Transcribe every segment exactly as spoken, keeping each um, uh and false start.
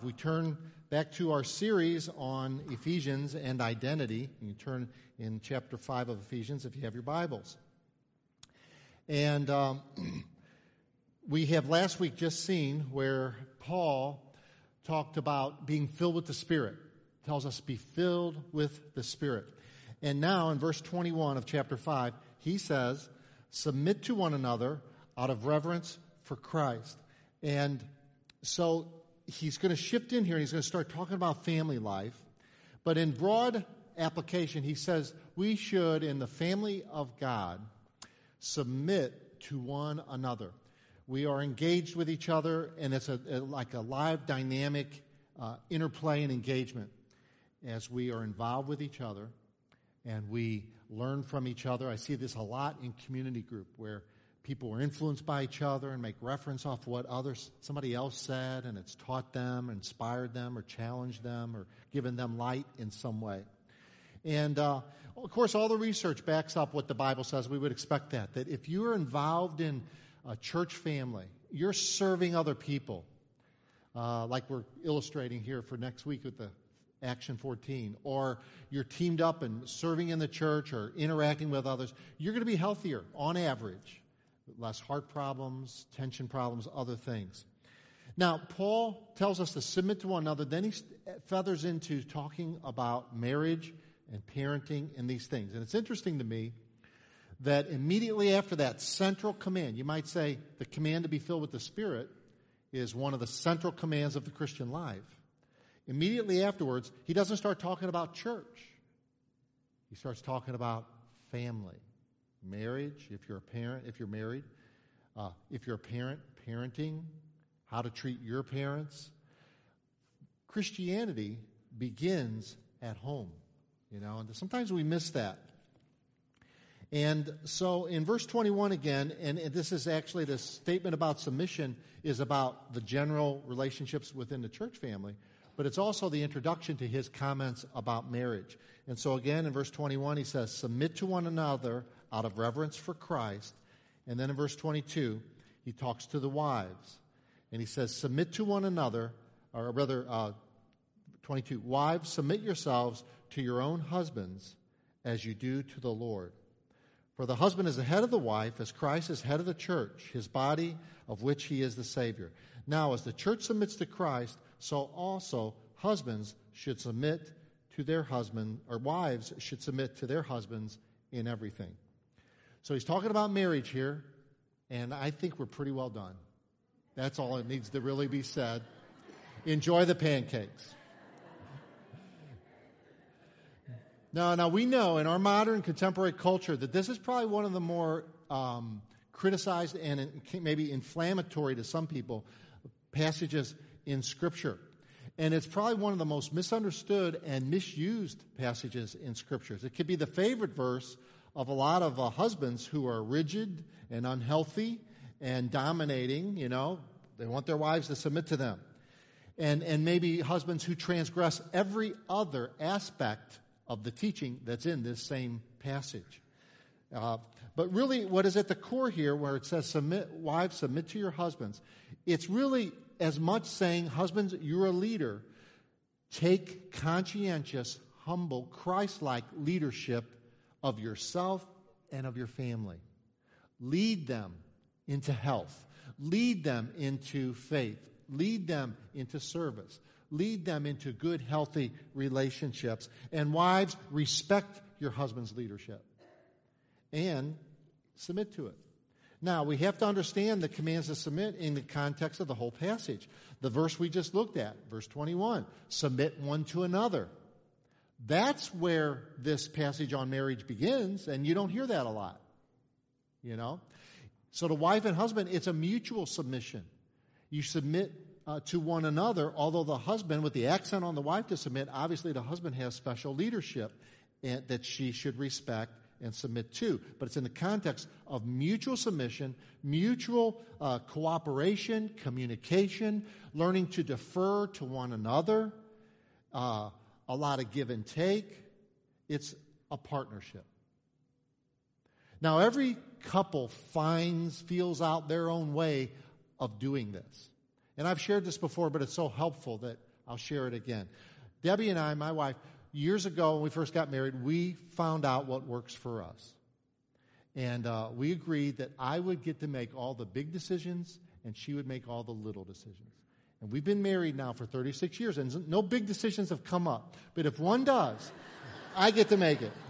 We turn back to our series on Ephesians and identity. You turn in chapter five of Ephesians if you have your Bibles. And um, we have last week just seen where Paul talked about being filled with the Spirit. Tells us be filled with the Spirit. And now in verse twenty-one of chapter five, he says, submit to one another out of reverence for Christ. And so he's going to shift in here and he's going to start talking about family life. But in broad application, he says we should, in the family of God, submit to one another. We are engaged with each other, and it's a, a, like a live, dynamic uh, interplay and engagement as we are involved with each other and we learn from each other. I see this a lot in community group where people are influenced by each other and make reference off what others, somebody else said, and it's taught them, inspired them, or challenged them, or given them light in some way. And, uh, of course, all the research backs up what the Bible says. We would expect that, that if you're involved in a church family, you're serving other people, uh, like we're illustrating here for next week with the Action fourteen, or you're teamed up and serving in the church or interacting with others, you're going to be healthier on average. Less heart problems, tension problems, other things. Now, Paul tells us to submit to one another. Then he feathers into talking about marriage and parenting and these things. And it's interesting to me that immediately after that central command, you might say the command to be filled with the Spirit is one of the central commands of the Christian life. Immediately afterwards, he doesn't start talking about church. He starts talking about family, marriage, if you're a parent, if you're married, uh, if you're a parent, parenting, how to treat your parents. Christianity begins at home, you know, and sometimes we miss that. And so in verse twenty-one again, and this is actually the statement about submission is about the general relationships within the church family, but it's also the introduction to his comments about marriage. And so again, in verse twenty-one, he says, submit to one another out of reverence for Christ. And then in verse twenty-two, he talks to the wives. And he says, submit to one another, or rather, uh, twenty-two, wives, submit yourselves to your own husbands as you do to the Lord. For the husband is the head of the wife, as Christ is head of the church, his body, of which he is the Savior. Now, as the church submits to Christ, so also husbands should submit to their husband, or wives should submit to their husbands in everything. So he's talking about marriage here, and I think we're pretty well done. That's all it needs to really be said. Enjoy the pancakes. Now, now we know in our modern contemporary culture that this is probably one of the more um, criticized and maybe inflammatory to some people passages in Scripture. And it's probably one of the most misunderstood and misused passages in Scriptures. It could be the favorite verse of a lot of uh, husbands who are rigid and unhealthy and dominating, you know. They want their wives to submit to them. And, and maybe husbands who transgress every other aspect of the teaching that's in this same passage. Uh, but really, what is at the core here, where it says, submit, wives, submit to your husbands, it's really as much saying, husbands, you're a leader. Take conscientious, humble, Christ-like leadership of yourself and of your family. Lead them into health. Lead them into faith. Lead them into service. Lead them into good, healthy relationships. And wives, respect your husband's leadership and submit to it. Now, we have to understand the commands to submit in the context of the whole passage. The verse we just looked at, verse twenty-one, submit one to another. That's where this passage on marriage begins, and you don't hear that a lot, you know. So the wife and husband, it's a mutual submission. You submit uh, to one another, although the husband, with the accent on the wife to submit, obviously the husband has special leadership and, that she should respect and submit to. But it's in the context of mutual submission, mutual uh, cooperation, communication, learning to defer to one another, uh, a lot of give and take. It's a partnership. Now, every couple finds, feels out their own way of doing this. And I've shared this before, but it's so helpful that I'll share it again. Debbie and I, my wife, years ago when we first got married, we found out what works for us. And uh, we agreed that I would get to make all the big decisions and she would make all the little decisions. And we've been married now for thirty-six years, and no big decisions have come up. But if one does, I get to make it.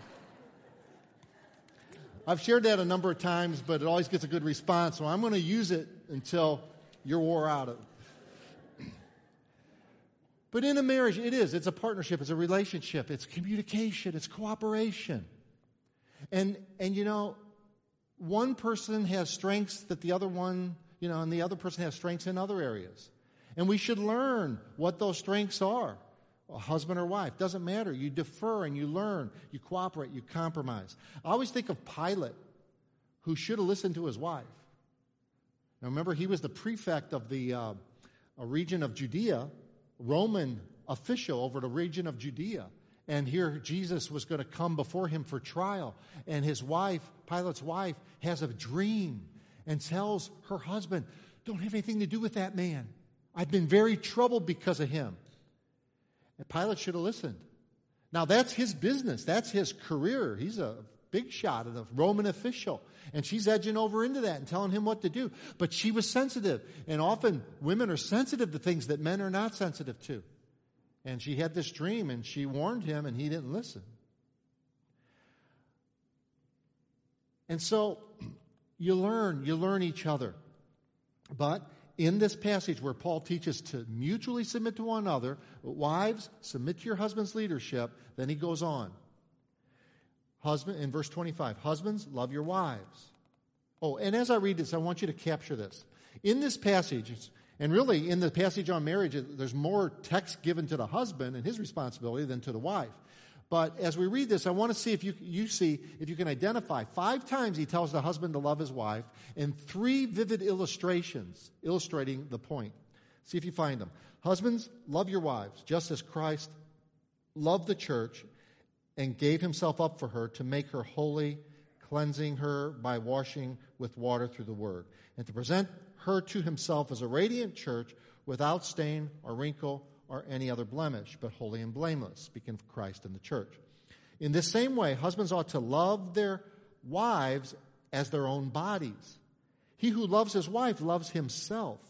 I've shared that a number of times, but it always gets a good response, so I'm going to use it until you're wore out of it. But in a marriage, it is. It's a partnership. It's a relationship. It's communication. It's cooperation. And, and you know, one person has strengths that the other one, you know, and the other person has strengths in other areas. And we should learn what those strengths are. A husband or wife, doesn't matter. You defer and you learn. You cooperate. You compromise. I always think of Pilate, who should have listened to his wife. Now remember, he was the prefect of the uh, a region of Judea, Roman official over the region of Judea. And here Jesus was going to come before him for trial. And his wife, Pilate's wife, has a dream and tells her husband, don't have anything to do with that man. I've been very troubled because of him. And Pilate should have listened. Now that's his business. That's his career. He's a big shot and a Roman official. And she's edging over into that and telling him what to do. But she was sensitive. And often women are sensitive to things that men are not sensitive to. And she had this dream and she warned him and he didn't listen. And so you learn, you learn each other. But in this passage where Paul teaches to mutually submit to one another, wives, submit to your husband's leadership, then he goes on. Husband, in verse twenty-five, husbands, love your wives. Oh, and as I read this, I want you to capture this. In this passage, and really in the passage on marriage, there's more text given to the husband and his responsibility than to the wife. But as we read this, I want to see if you, you see, if you can identify. Five times he tells the husband to love his wife, and three vivid illustrations illustrating the point. See if you find them. Husbands, love your wives, just as Christ loved the church and gave himself up for her to make her holy, cleansing her by washing with water through the word, and to present her to himself as a radiant church without stain or wrinkle or any other blemish, but holy and blameless, speaking of Christ and the church. In this same way, husbands ought to love their wives as their own bodies. He who loves his wife loves himself.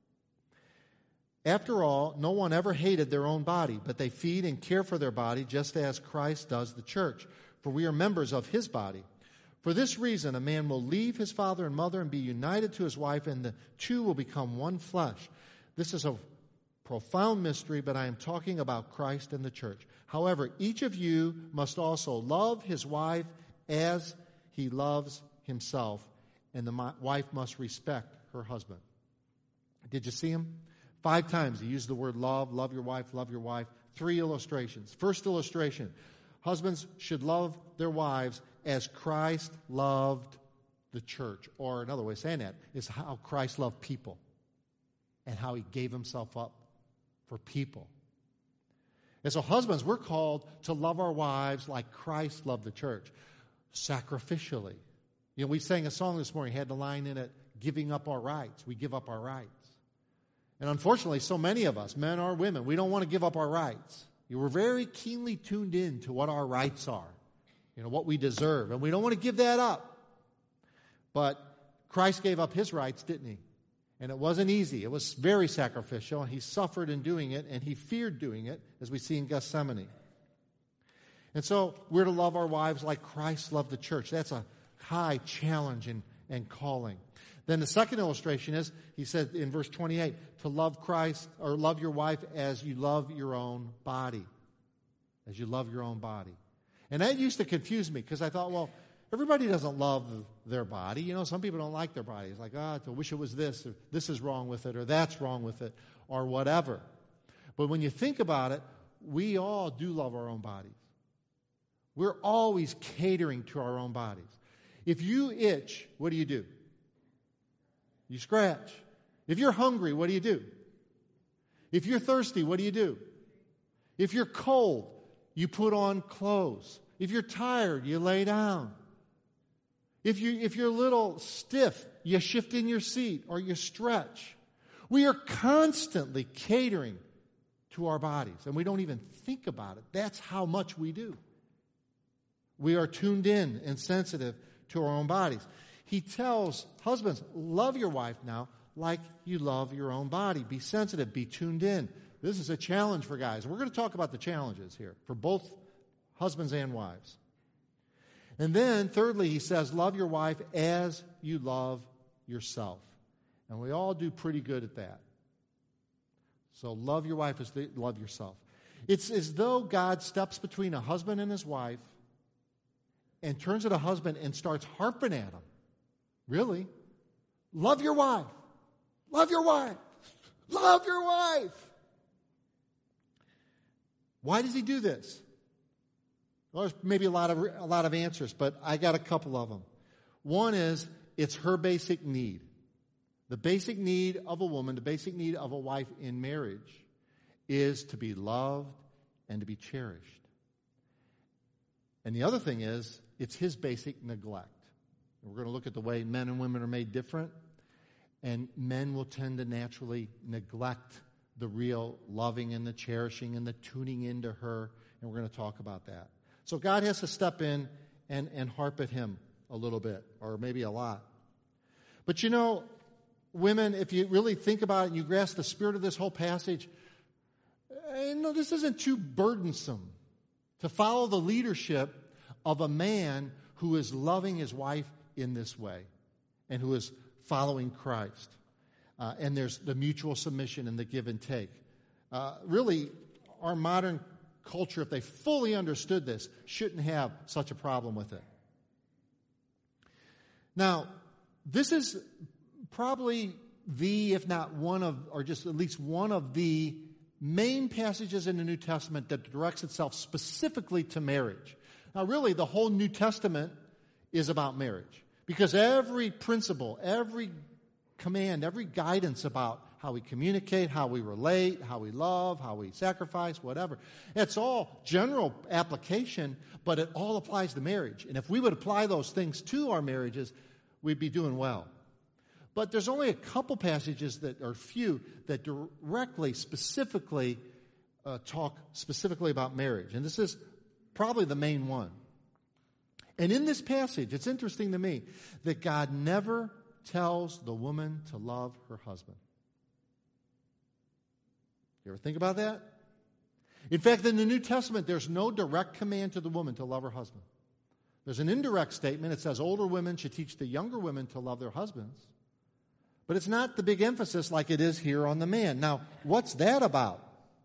After all, no one ever hated their own body, but they feed and care for their body just as Christ does the church, for we are members of his body. For this reason, a man will leave his father and mother and be united to his wife, and the two will become one flesh. This is a profound mystery, but I am talking about Christ and the church. However, each of you must also love his wife as he loves himself, and the wife must respect her husband. Did you see him? Five times he used the word love, love your wife, love your wife. Three illustrations. First illustration, husbands should love their wives as Christ loved the church. Or another way of saying that is how Christ loved people and how he gave himself up for people. And so husbands, we're called to love our wives like Christ loved the church, sacrificially. You know, we sang a song this morning, had the line in it, giving up our rights. We give up our rights. And unfortunately, so many of us, men or women, we don't want to give up our rights. We're very keenly tuned in to what our rights are, you know, what we deserve, and we don't want to give that up. But Christ gave up his rights, didn't he? And it wasn't easy. It was very sacrificial. He suffered in doing it, and he feared doing it, as we see in Gethsemane. And so we're to love our wives like Christ loved the church. That's a high challenge and, and calling. Then the second illustration is, he said in verse twenty-eight, to love Christ, or love your wife as you love your own body. As you love your own body. And that used to confuse me, because I thought, well, everybody doesn't love their body. You know, some people don't like their body. It's like, ah, oh, I wish it was this, or this is wrong with it, or that's wrong with it, or whatever. But when you think about it, we all do love our own bodies. We're always catering to our own bodies. If you itch, what do you do? You scratch. If you're hungry, what do you do? If you're thirsty, what do you do? If you're cold, you put on clothes. If you're tired, you lay down. If, you, if you're a little stiff, you shift in your seat or you stretch. We are constantly catering to our bodies. And we don't even think about it. That's how much we do. We are tuned in and sensitive to our own bodies. He tells husbands, love your wife now like you love your own body. Be sensitive. Be tuned in. This is a challenge for guys. We're going to talk about the challenges here for both husbands and wives. And then, thirdly, he says, love your wife as you love yourself. And we all do pretty good at that. So love your wife as you love yourself. It's as though God steps between a husband and his wife and turns to the husband and starts harping at him. Really? Love your wife. Love your wife. Love your wife. Why does he do this? Well, there's maybe a lot of a lot of answers, but I got a couple of them. One is it's her basic need. The basic need of a woman, the basic need of a wife in marriage is to be loved and to be cherished. And the other thing is it's his basic neglect. And we're going to look at the way men and women are made different, and men will tend to naturally neglect the real loving and the cherishing and the tuning into her, and we're going to talk about that. So God has to step in and, and harp at him a little bit, or maybe a lot. But you know, women, if you really think about it and you grasp the spirit of this whole passage, you know, this isn't too burdensome to follow the leadership of a man who is loving his wife in this way and who is following Christ. Uh, and there's the mutual submission and the give and take. Uh, really, our modern culture, if they fully understood this, shouldn't have such a problem with it. Now, this is probably the, if not one of, or just at least one of the main passages in the New Testament that directs itself specifically to marriage. Now, really, the whole New Testament is about marriage. Because every principle, every command, every guidance about how we communicate, how we relate, how we love, how we sacrifice, whatever. It's all general application, but it all applies to marriage. And if we would apply those things to our marriages, we'd be doing well. But there's only a couple passages that are few that directly, specifically uh, talk specifically about marriage. And this is probably the main one. And in this passage, it's interesting to me that God never tells the woman to love her husband. You ever think about that? In fact, in the New Testament, there's no direct command to the woman to love her husband. There's an indirect statement. It says older women should teach the younger women to love their husbands. But it's not the big emphasis like it is here on the man. Now, what's that about?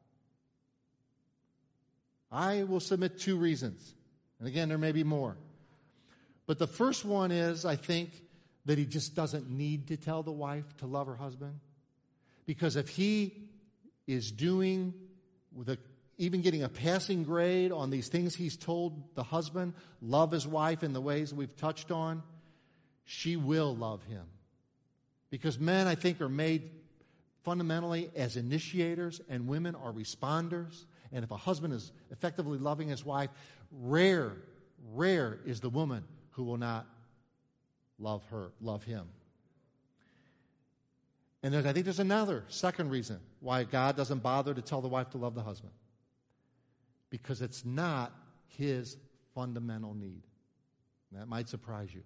I will submit two reasons. And again, there may be more. But the first one is, I think, that he just doesn't need to tell the wife to love her husband. Because if he is doing, with a, even getting a passing grade on these things he's told the husband, love his wife in the ways we've touched on, she will love him. Because men, I think, are made fundamentally as initiators and women are responders. And if a husband is effectively loving his wife, rare, rare is the woman who will not love her, love him. And I think there's another, second reason why God doesn't bother to tell the wife to love the husband. Because it's not his fundamental need. That might surprise you.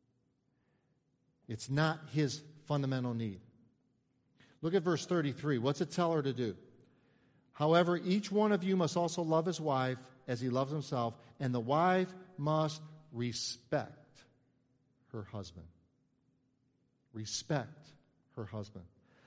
It's not his fundamental need. Look at verse thirty-three. What's it tell her to do? However, each one of you must also love his wife as he loves himself, and the wife must respect her husband. Respect her husband.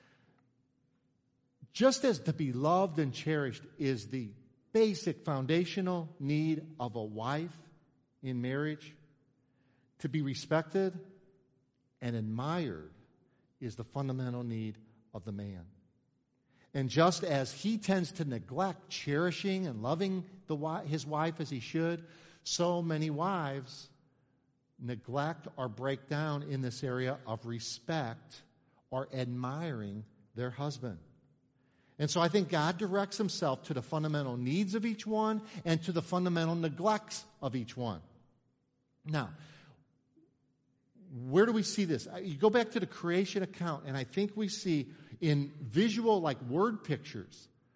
Just as to be loved and cherished is the basic foundational need of a wife in marriage, to be respected and admired is the fundamental need of the man. And just as he tends to neglect cherishing and loving the, his wife as he should, so many wives neglect or break down in this area of respect or admiring their husband. And so I think God directs himself to the fundamental needs of each one and to the fundamental neglects of each one. Now, where do we see this? You go back to the creation account, and I think we see in visual, like word pictures,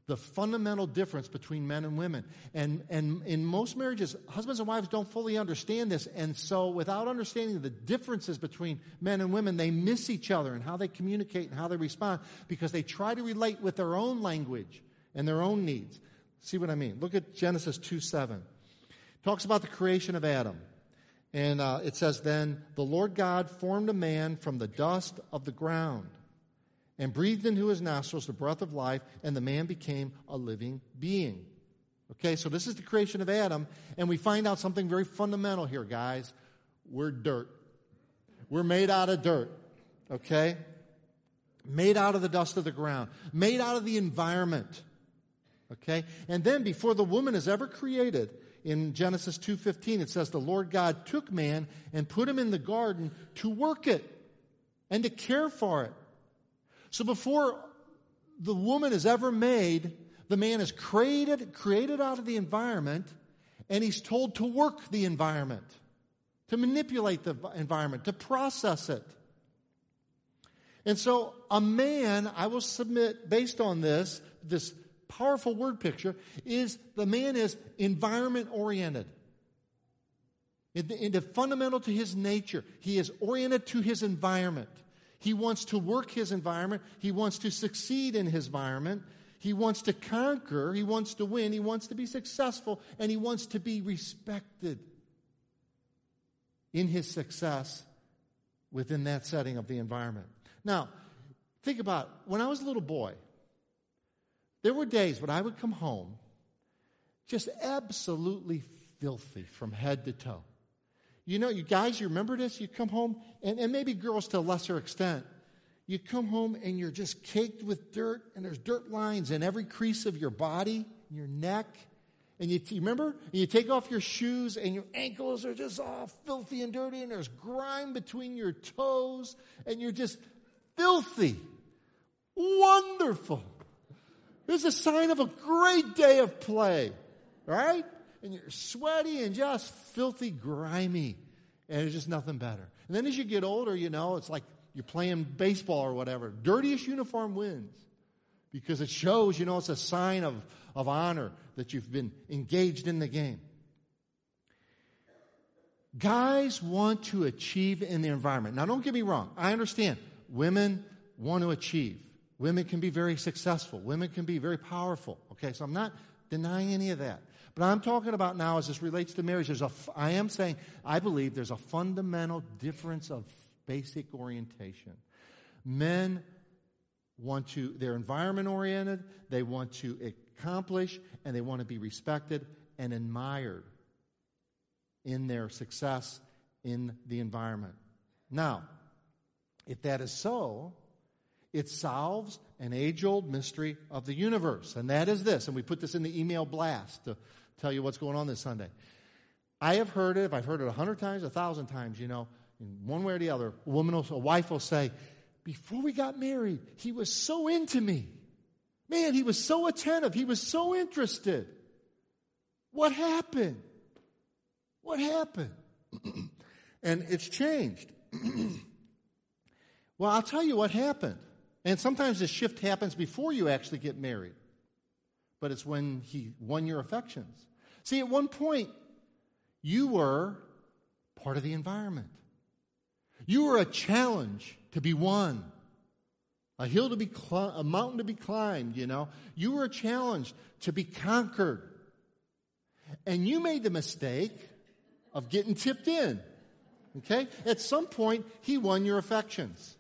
the fundamental difference between men and women. And, and in most marriages, husbands and wives don't fully understand this. And so without understanding the differences between men and women, they miss each other and how they communicate and how they respond because they try to relate with their own language and their own needs. See what I mean? Look at Genesis two seven. It talks about the creation of Adam. And uh, it says, then the Lord God formed a man from the dust of the ground and breathed into his nostrils the breath of life, and the man became a living being. Okay, so this is the creation of Adam, and we find out something very fundamental here, guys. We're dirt. We're made out of dirt, okay? Made out of the dust of the ground. Made out of the environment, okay? And then before the woman is ever created, in Genesis two fifteen, it says, the Lord God took man and put him in the garden to work it and to care for it. So before the woman is ever made, the man is created, created out of the environment, and he's told to work the environment, to manipulate the environment, to process it. And so a man, I will submit, based on this, this powerful word picture, is the man is environment-oriented. It's fundamental to his nature. He is oriented to his environment. He wants to work his environment. He wants to succeed in his environment. He wants to conquer. He wants to win. He wants to be successful. And he wants to be respected in his success within that setting of the environment. Now, think about it. When I was a little boy, there were days when I would come home just absolutely filthy from head to toe. You know, you guys, you remember this? You come home, and, and maybe girls to a lesser extent. You come home and you're just caked with dirt, and there's dirt lines in every crease of your body, your neck. And you, you remember? And you take off your shoes, and your ankles are just all filthy and dirty, and there's grime between your toes, and you're just filthy. Wonderful. It's a sign of a great day of play, right? And you're sweaty and just filthy, grimy, and it's just nothing better. And then as you get older, you know, it's like you're playing baseball or whatever. Dirtiest uniform wins because it shows, you know, it's a sign of, of honor that you've been engaged in the game. Guys want to achieve in the environment. Now, don't get me wrong. I understand. Women want to achieve. Women can be very successful. Women can be very powerful. Okay, so I'm not denying any of that. But I'm talking about now as this relates to marriage, there's a, I am saying, I believe there's a fundamental difference of basic orientation. Men want to, they're environment-oriented, they want to accomplish, and they want to be respected and admired in their success in the environment. Now, if that is so, it solves an age-old mystery of the universe, and that is this, and we put this in the email blast to tell you what's going on this Sunday. I have heard it, if I've heard it a hundred times, a thousand times, you know, in one way or the other, a woman, will, a wife will say, before we got married, he was so into me. Man, he was so attentive. He was so interested. What happened? What happened? And it's changed. Well, I'll tell you what happened. And sometimes this shift happens before you actually get married. But it's when he won your affections. See, at one point, you were part of the environment. You were a challenge to be won. A hill to be cl- a mountain to be climbed, you know. You were a challenge to be conquered. And you made the mistake of getting tipped in. Okay? At some point, he won your affections.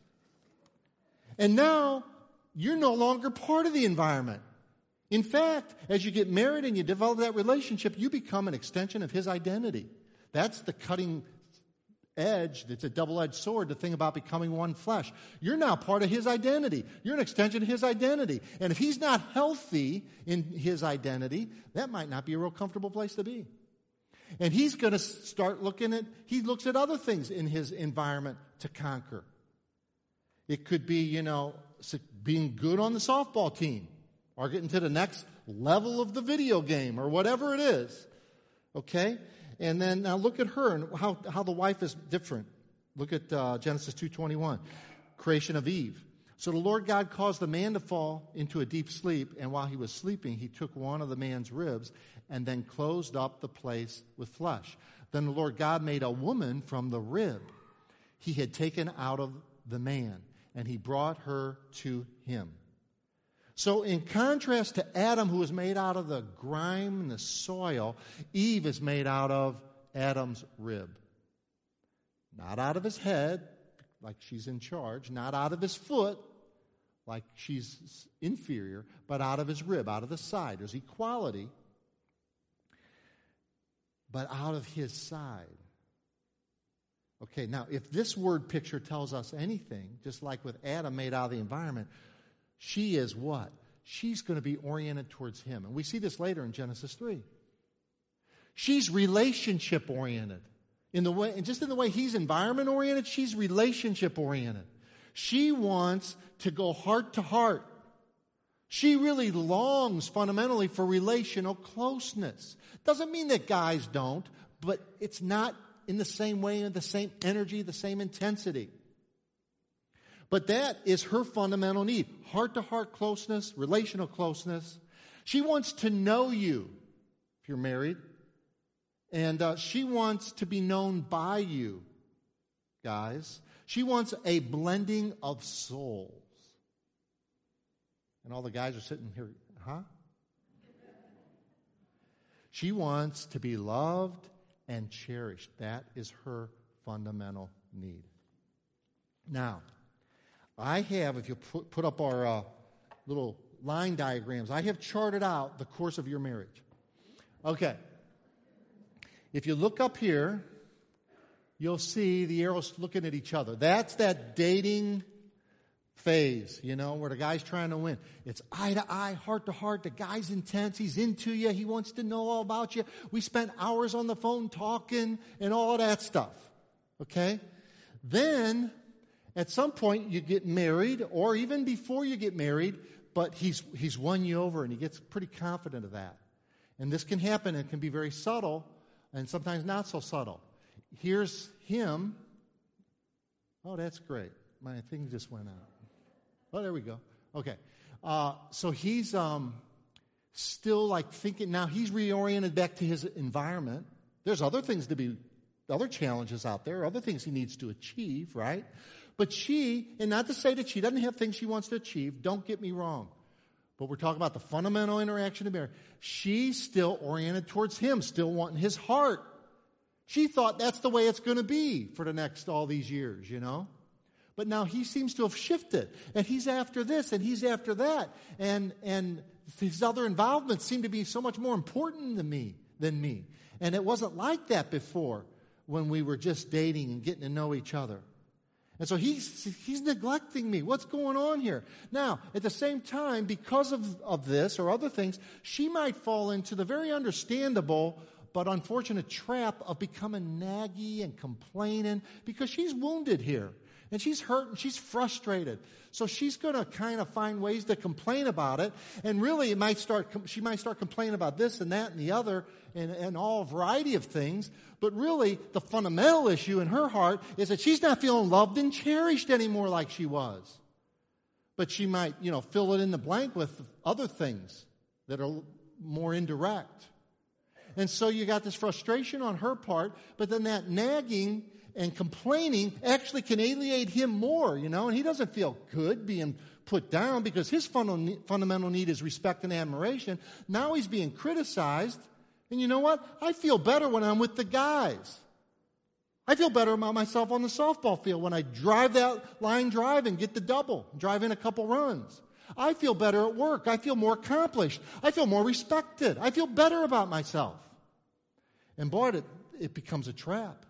And now, you're no longer part of the environment. In fact, as you get married and you develop that relationship, you become an extension of his identity. That's the cutting edge, that's a double-edged sword, the thing about becoming one flesh. You're now part of his identity. You're an extension of his identity. And if he's not healthy in his identity, that might not be a real comfortable place to be. And he's going to start looking at, he looks at other things in his environment to conquer. It could be, you know, being good on the softball team or getting to the next level of the video game or whatever it is. Okay? And then now look at her and how, how the wife is different. Look at uh, Genesis two twenty-one, creation of Eve. So the Lord God caused the man to fall into a deep sleep, and while he was sleeping, he took one of the man's ribs and then closed up the place with flesh. Then the Lord God made a woman from the rib he had taken out of the man, and he brought her to him. So in contrast to Adam, who was made out of the grime and the soil, Eve is made out of Adam's rib. Not out of his head, like she's in charge, not out of his foot, like she's inferior, but out of his rib, out of the side. There's equality, but out of his side. Okay, now if this word picture tells us anything, just like with Adam made out of the environment, she is what? She's going to be oriented towards him. And we see this later in Genesis three. She's relationship oriented. In the way, and just in the way he's environment oriented, she's relationship oriented. She wants to go heart to heart. She really longs fundamentally for relational closeness. Doesn't mean that guys don't, but it's not in the same way, in the same energy, the same intensity. But that is her fundamental need. Heart-to-heart closeness, relational closeness. She wants to know you, if you're married. And uh, she wants to be known by you, guys. She wants a blending of souls. And all the guys are sitting here, huh? She wants to be loved and cherished. That is her fundamental need. Now, I have, if you put, put up our uh, little line diagrams, I have charted out the course of your marriage. Okay. If you look up here, you'll see the arrows looking at each other. That's that dating phase, you know, where the guy's trying to win. It's eye to eye, heart to heart. The guy's intense. He's into you. He wants to know all about you. We spent hours on the phone talking and all of that stuff. Okay? Then, at some point, you get married, or even before you get married, but he's he's won you over, and he gets pretty confident of that. And this can happen. It can be very subtle, and sometimes not so subtle. Here's him. Oh, that's great. My thing just went out. Oh, there we go. Okay. Uh, so he's um, still like thinking, now he's reoriented back to his environment. There's other things to be, other challenges out there, other things he needs to achieve, right? But she, and not to say that she doesn't have things she wants to achieve, don't get me wrong. But we're talking about the fundamental interaction of marriage. She's still oriented towards him, still wanting his heart. She thought that's the way it's going to be for the next all these years, you know? But now he seems to have shifted, and he's after this, and he's after that, and and his other involvements seem to be so much more important to me than me. And it wasn't like that before when we were just dating and getting to know each other. And so he's he's neglecting me. What's going on here? Now, at the same time, because of, of this or other things, she might fall into the very understandable but unfortunate trap of becoming naggy and complaining because she's wounded here. And she's hurt and she's frustrated. So she's going to kind of find ways to complain about it. And really, it might start. she might start complaining about this and that and the other and, and all variety of things. But really, the fundamental issue in her heart is that she's not feeling loved and cherished anymore like she was. But she might, you know, fill it in the blank with other things that are more indirect. And so you got this frustration on her part, but then that nagging and complaining actually can alienate him more, you know, and he doesn't feel good being put down because his fundamental need is respect and admiration. Now he's being criticized, and you know what? I feel better when I'm with the guys. I feel better about myself on the softball field when I drive that line drive and get the double, drive in a couple runs. I feel better at work. I feel more accomplished. I feel more respected. I feel better about myself. And boy, it, it becomes a trap.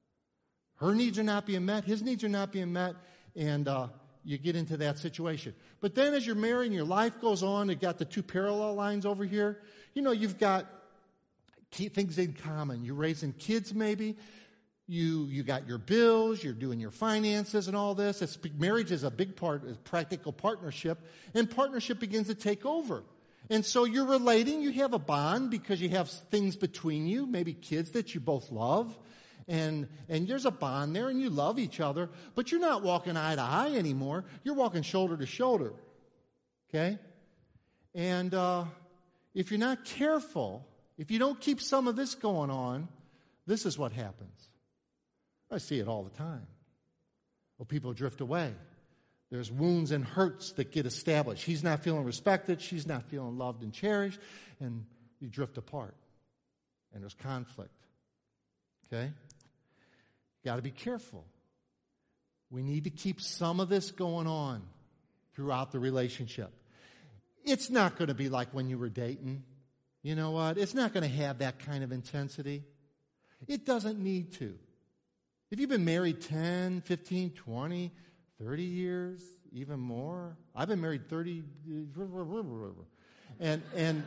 Her needs are not being met. His needs are not being met. And uh, you get into that situation. But then as you're married and your life goes on, you've got the two parallel lines over here. You know, you've got key things in common. You're raising kids maybe. You you got your bills. You're doing your finances and all this. It's, marriage is a big part of practical partnership. And partnership begins to take over. And so you're relating. You have a bond because you have things between you, maybe kids that you both love. And and there's a bond there, and you love each other, but you're not walking eye to eye anymore. You're walking shoulder to shoulder, okay? And uh, if you're not careful, if you don't keep some of this going on, this is what happens. I see it all the time. Well, people drift away. There's wounds and hurts that get established. He's not feeling respected. She's not feeling loved and cherished. And you drift apart. And there's conflict. Okay? Got to be careful. We need to keep some of this going on throughout the relationship. It's not going to be like when you were dating. You know what? It's not going to have that kind of intensity. It doesn't need to. If you've been married ten, fifteen, twenty, thirty years, even more. I've been married thirty, and and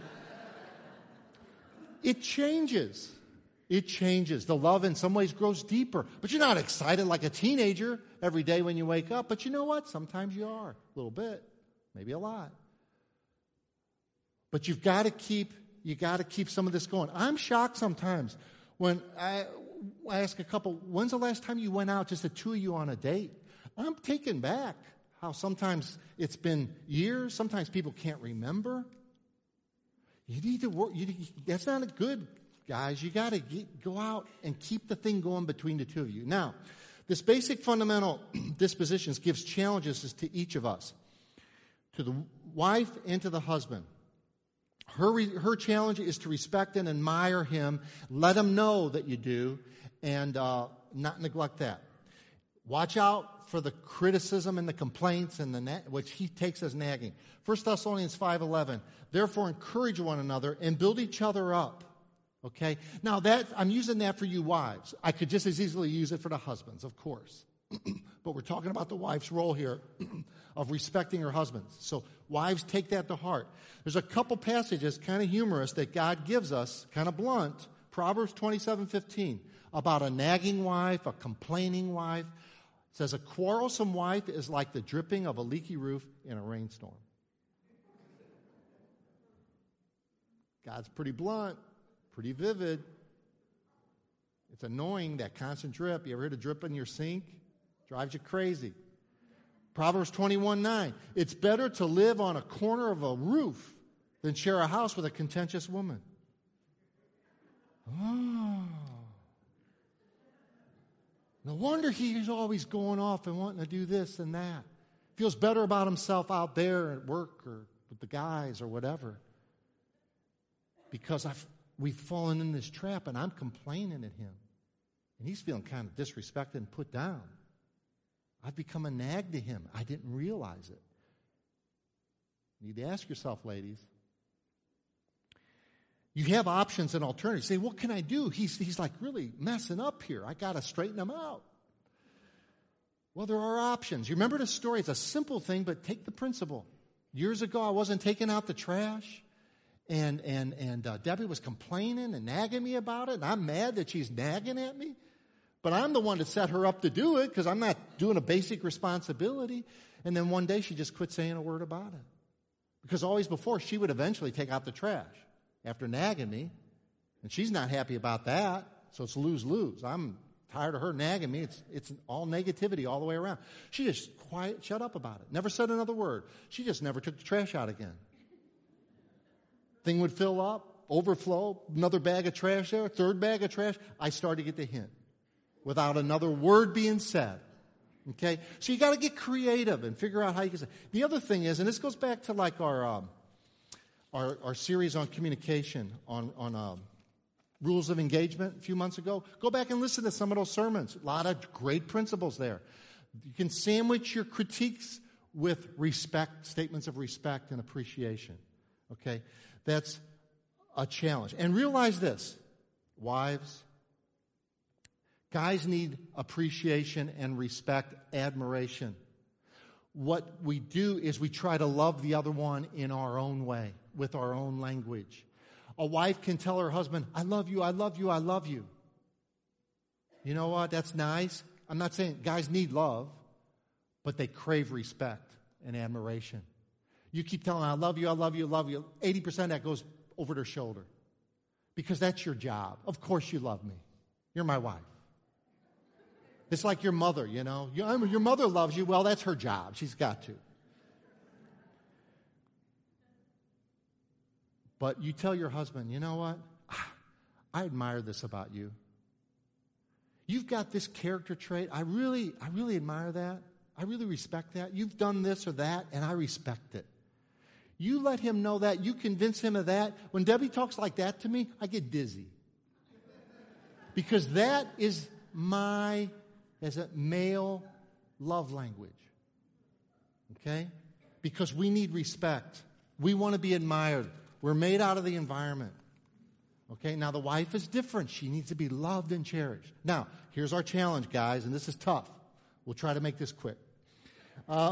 it changes. It changes. The love in some ways grows deeper. But you're not excited like a teenager every day when you wake up. But you know what? Sometimes you are. A little bit. Maybe a lot. But you've got to keep, you got to keep some of this going. I'm shocked sometimes when I, I ask a couple, when's the last time you went out, just the two of you on a date? I'm taken back how sometimes it's been years. Sometimes people can't remember. You need to work. You, that's not good, guys. You got to go out and keep the thing going between the two of you. Now, this basic fundamental dispositions gives challenges to each of us, to the wife and to the husband. Her, her challenge is to respect and admire him, let him know that you do, and uh, not neglect that. Watch out for the criticism and the complaints, and the na- which he takes as nagging. First Thessalonians five eleven, therefore encourage one another and build each other up. Okay? Now, that I'm using that for you wives. I could just as easily use it for the husbands, of course. But we're talking about the wife's role here of respecting her husbands. So wives, take that to heart. There's a couple passages, kind of humorous, that God gives us, kind of blunt. Proverbs twenty-seven fifteen, about a nagging wife, a complaining wife. It says, a quarrelsome wife is like the dripping of a leaky roof in a rainstorm. God's pretty blunt, pretty vivid. It's annoying, that constant drip. You ever heard a drip in your sink? Drives you crazy. Proverbs twenty-one nine. It's better to live on a corner of a roof than share a house with a contentious woman. Oh. No wonder he's always going off and wanting to do this and that. Feels better about himself out there at work or with the guys or whatever. Because I've, we've fallen in this trap and I'm complaining at him. And he's feeling kind of disrespected and put down. I've become a nag to him. I didn't realize it. You need to ask yourself, ladies. You have options and alternatives. Say, what can I do? He's, he's like really messing up here. I got to straighten him out. Well, there are options. You remember the story? It's a simple thing, but take the principle. Years ago, I wasn't taking out the trash, and and and uh, Debbie was complaining and nagging me about it, and I'm mad that she's nagging at me. But I'm the one that set her up to do it because I'm not doing a basic responsibility. And then one day she just quit saying a word about it. Because always before, she would eventually take out the trash after nagging me. And she's not happy about that. So it's lose-lose. I'm tired of her nagging me. It's, it's all negativity all the way around. She just quiet, shut up about it. Never said another word. She just never took the trash out again. Thing would fill up, overflow, another bag of trash there, third bag of trash. I started to get the hint. Without another word being said. Okay? So you got to get creative and figure out how you can say. The other thing is, and this goes back to like our um, our, our series on communication, on, on um, rules of engagement a few months ago. Go back and listen to some of those sermons. A lot of great principles there. You can sandwich your critiques with respect, statements of respect and appreciation. Okay? That's a challenge. And realize this, wives, guys need appreciation and respect, admiration. What we do is we try to love the other one in our own way, with our own language. A wife can tell her husband, I love you, I love you, I love you. You know what? That's nice. I'm not saying guys need love, but they crave respect and admiration. You keep telling them, I love you, I love you, I love you. eighty percent of that goes over their shoulder. Because that's your job. Of course you love me. You're my wife. It's like your mother, you know. Your, your mother loves you. Well, that's her job. She's got to. But you tell your husband, you know what? I admire this about you. You've got this character trait. I really, I really admire that. I really respect that. You've done this or that, and I respect it. You let him know that. You convince him of that. When Debbie talks like that to me, I get dizzy. Because that is my, as a male, love language. Okay? Because we need respect. We want to be admired. We're made out of the environment. Okay? Now, the wife is different. She needs to be loved and cherished. Now, here's our challenge, guys, and this is tough. We'll try to make this quick. Uh,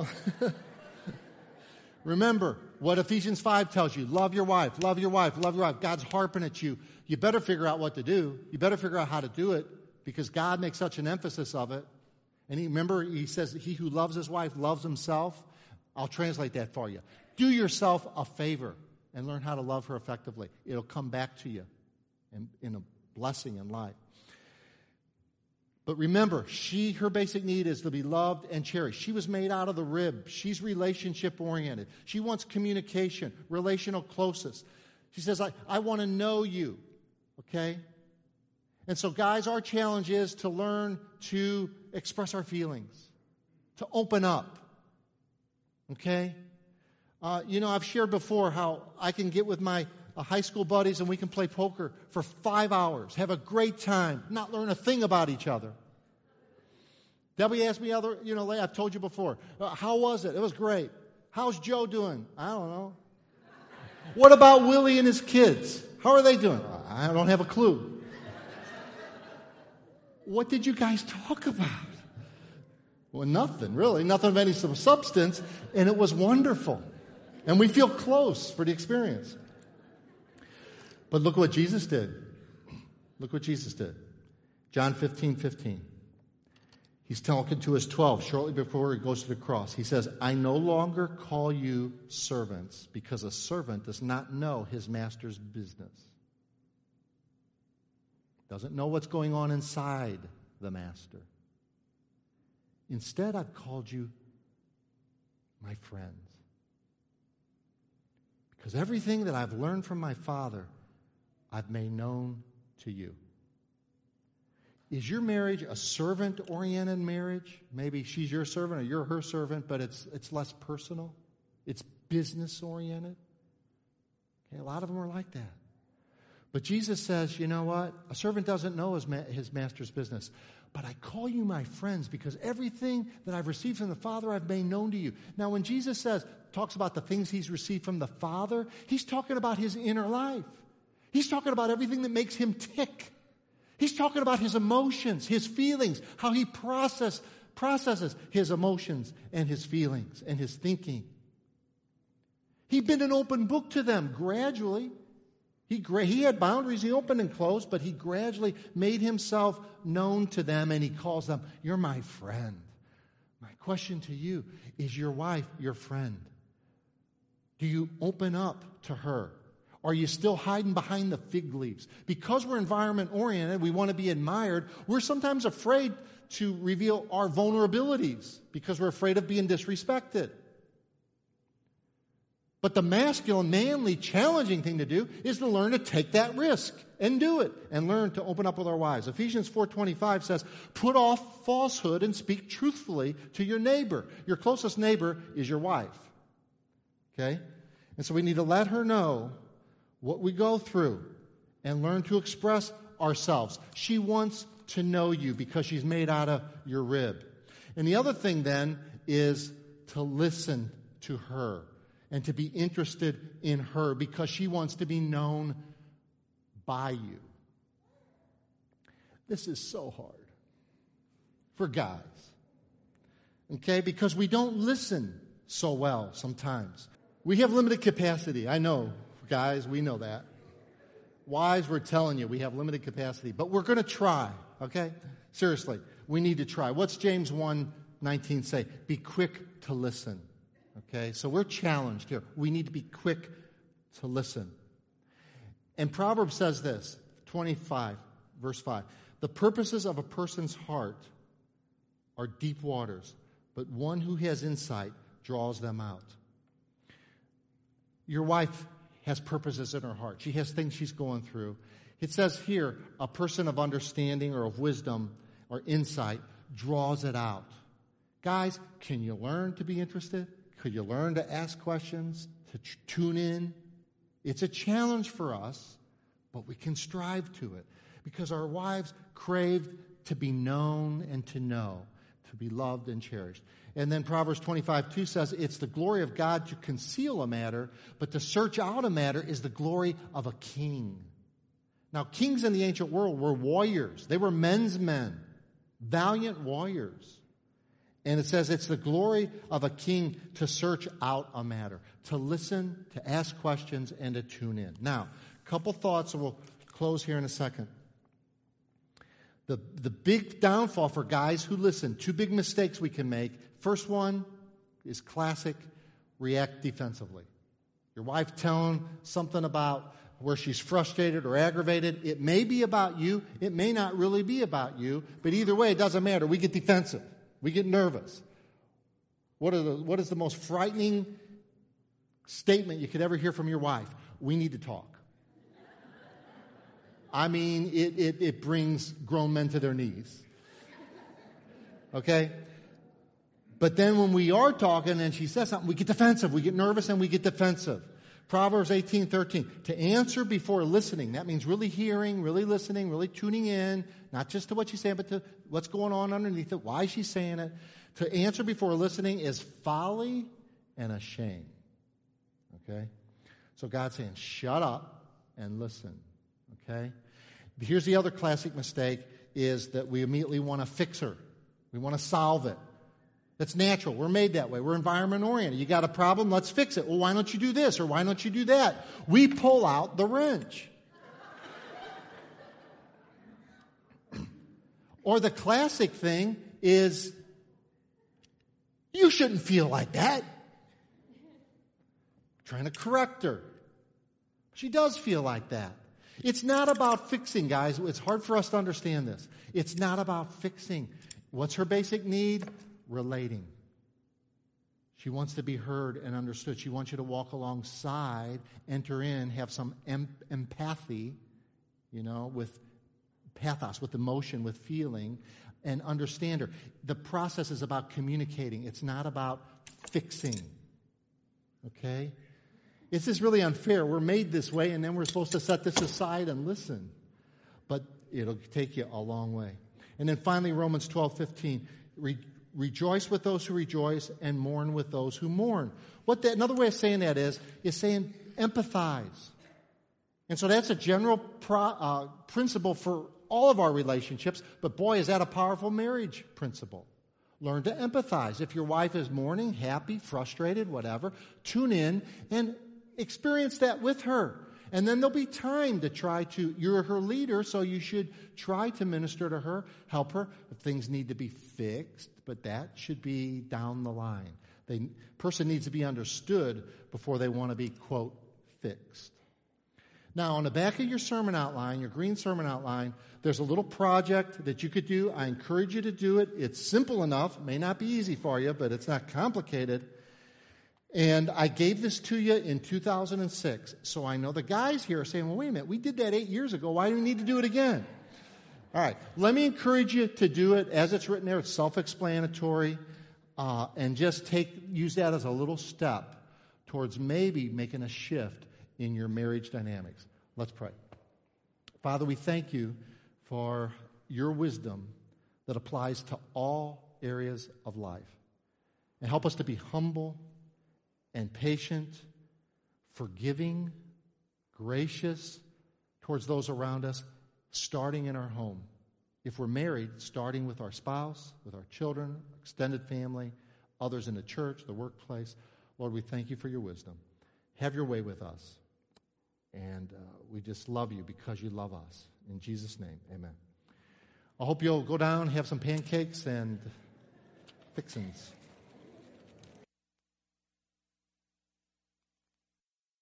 remember what Ephesians five tells you. Love your wife, love your wife, love your wife. God's harping at you. You better figure out what to do. You better figure out how to do it because God makes such an emphasis of it. And he, remember, he says, he who loves his wife loves himself. I'll translate that for you. Do yourself a favor and learn how to love her effectively. It'll come back to you in, in a blessing in life. But remember, she, her basic need is to be loved and cherished. She was made out of the rib. She's relationship-oriented. She wants communication, relational closeness. She says, I, I want to know you, okay? And so, guys, our challenge is to learn to express our feelings, to open up, okay? Uh, you know, I've shared before how I can get with my uh, high school buddies and we can play poker for five hours, have a great time, not learn a thing about each other. Debbie asked me other, you know, I've told you before, uh, how was it? It was great. How's Joe doing? I don't know. What about Willie and his kids? How are they doing? I don't have a clue. What did you guys talk about? Well, nothing, really. Nothing of any substance, and it was wonderful. And we feel close for the experience. But look what Jesus did. Look what Jesus did. John fifteen fifteen. He's talking to his twelve shortly before he goes to the cross. He says, I no longer call you servants because a servant does not know his master's business. Doesn't know what's going on inside the master. Instead, I've called you my friends. Because everything that I've learned from my Father, I've made known to you. Is your marriage a servant-oriented marriage? Maybe she's your servant or you're her servant, but it's it's less personal. It's business-oriented. Okay, a lot of them are like that. But Jesus says, you know what? A servant doesn't know his, ma- his master's business. But I call you my friends because everything that I've received from the Father I've made known to you. Now, when Jesus says, talks about the things he's received from the Father, he's talking about his inner life. He's talking about everything that makes him tick. He's talking about his emotions, his feelings, how he process, processes his emotions and his feelings and his thinking. He'd been an open book to them gradually. He, he had boundaries, he opened and closed, but he gradually made himself known to them, and he calls them, you're my friend. My question to you, is your wife your friend? Do you open up to her? Are you still hiding behind the fig leaves? Because we're environment-oriented, we want to be admired, we're sometimes afraid to reveal our vulnerabilities because we're afraid of being disrespected. But the masculine, manly, challenging thing to do is to learn to take that risk and do it and learn to open up with our wives. Ephesians four twenty-five says, put off falsehood and speak truthfully to your neighbor. Your closest neighbor is your wife. Okay? And so we need to let her know what we go through and learn to express ourselves. She wants to know you because she's made out of your rib. And the other thing then is to listen to her and to be interested in her because she wants to be known by you. This is so hard for guys, okay, because we don't listen so well sometimes. We have limited capacity. I know, guys, we know that. Wives, we're telling you, we have limited capacity, but we're going to try, okay? Seriously, we need to try. What's James one nineteen say? Be quick to listen. Okay, so we're challenged here. We need to be quick to listen. And Proverbs says this, twenty-five, verse five. The purposes of a person's heart are deep waters, but one who has insight draws them out. Your wife has purposes in her heart. She has things she's going through. It says here, a person of understanding or of wisdom or insight draws it out. Guys, can you learn to be interested? Could you learn to ask questions, to t- tune in? It's a challenge for us, but we can strive to it because our wives crave to be known and to know, to be loved and cherished. And then Proverbs twenty-five two says, it's the glory of God to conceal a matter, but to search out a matter is the glory of a king. Now, kings in the ancient world were warriors. They were men's men, valiant warriors. And it says it's the glory of a king to search out a matter, to listen, to ask questions, and to tune in. Now, a couple thoughts, and we'll close here in a second. The, the big downfall for guys who listen, two big mistakes we can make. First one is classic, react defensively. Your wife telling something about where she's frustrated or aggravated. It may be about you. It may not really be about you. But either way, it doesn't matter. We get defensive. We get nervous. What, are the, what is the most frightening statement you could ever hear from your wife? We need to talk. I mean, it, it, it brings grown men to their knees. Okay? But then when we are talking and she says something, we get defensive. We get nervous and we get defensive. Proverbs eighteen thirteen, to answer before listening. That means really hearing, really listening, really tuning in, not just to what she's saying, but to what's going on underneath it, why she's saying it. To answer before listening is folly and a shame. Okay? So God's saying, shut up and listen. Okay? Here's the other classic mistake is that we immediately want to fix her. We want to solve it. That's natural. We're made that way. We're environment-oriented. You got a problem? Let's fix it. Well, why don't you do this or why don't you do that? We pull out the wrench. Or the classic thing is, you shouldn't feel like that. Trying to correct her. She does feel like that. It's not about fixing, guys. It's hard for us to understand this. It's not about fixing. What's her basic need? Relating. She wants to be heard and understood. She wants you to walk alongside, enter in, have some em- empathy, you know, with pathos, with emotion, with feeling, and understand her. The process is about communicating. It's not about fixing. Okay? It's just really unfair. We're made this way, and then we're supposed to set this aside and listen. But it'll take you a long way. And then finally, Romans twelve fifteen. Re- rejoice with those who rejoice and mourn with those who mourn. What that, another way of saying that is, is saying empathize. And so that's a general pro, uh, principle for all of our relationships. But boy, is that a powerful marriage principle. Learn to empathize. If your wife is mourning, happy, frustrated, whatever, tune in and experience that with her. And then there'll be time to try to, you're her leader, so you should try to minister to her, help her. If things need to be fixed, but that should be down the line. The person needs to be understood before they want to be, quote, fixed. Now, on the back of your sermon outline, your green sermon outline, there's a little project that you could do. I encourage you to do it. It's simple enough. It may not be easy for you, but it's not complicated. And I gave this to you in two thousand six. So I know the guys here are saying, well, wait a minute, we did that eight years ago. Why do we need to do it again? All right, let me encourage you to do it as it's written there. It's self-explanatory. Uh, and just take use that as a little step towards maybe making a shift in your marriage dynamics. Let's pray. Father, we thank you for your wisdom that applies to all areas of life. And help us to be humble and patient, forgiving, gracious towards those around us, starting in our home. If we're married, starting with our spouse, with our children, extended family, others in the church, the workplace. Lord, we thank you for your wisdom. Have your way with us. And uh, we just love you because you love us. In Jesus' name, amen. I hope you'll go down, have some pancakes and fixins.